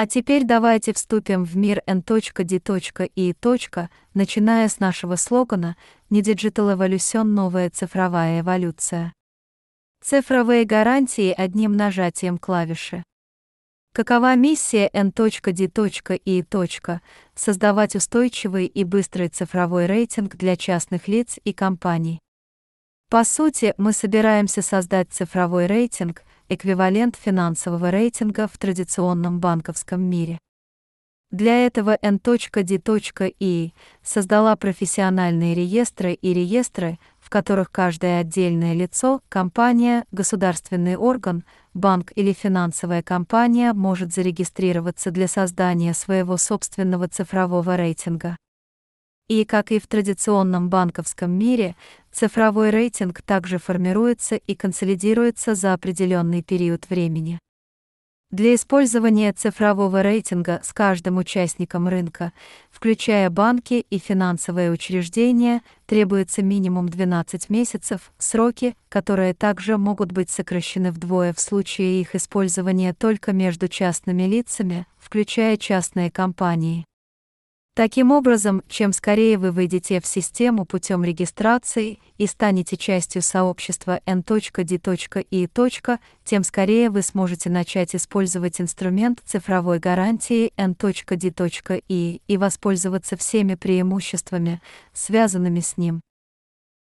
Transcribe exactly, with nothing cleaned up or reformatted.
А теперь давайте вступим в мир эн ди и. Начиная с нашего слогана «Не Digital Evolution, новая цифровая эволюция». Цифровые гарантии одним нажатием клавиши. Какова миссия эн ди и. Создавать устойчивый и быстрый цифровой рейтинг для частных лиц и компаний. По сути, мы собираемся создать цифровой рейтинг, эквивалент финансового рейтинга в традиционном банковском мире. Для этого эн ди и создала профессиональные реестры и реестры, в которых каждое отдельное лицо, компания, государственный орган, банк или финансовая компания может зарегистрироваться для создания своего собственного цифрового рейтинга. И, как и в традиционном банковском мире, цифровой рейтинг также формируется и консолидируется за определенный период времени. Для использования цифрового рейтинга с каждым участником рынка, включая банки и финансовые учреждения, требуется минимум двенадцать месяцев, сроки, которые также могут быть сокращены вдвое в случае их использования только между частными лицами, включая частные компании. Таким образом, чем скорее вы войдете в систему путем регистрации и станете частью сообщества эн ди и. Тем скорее вы сможете начать использовать инструмент цифровой гарантии эн ди и и воспользоваться всеми преимуществами, связанными с ним.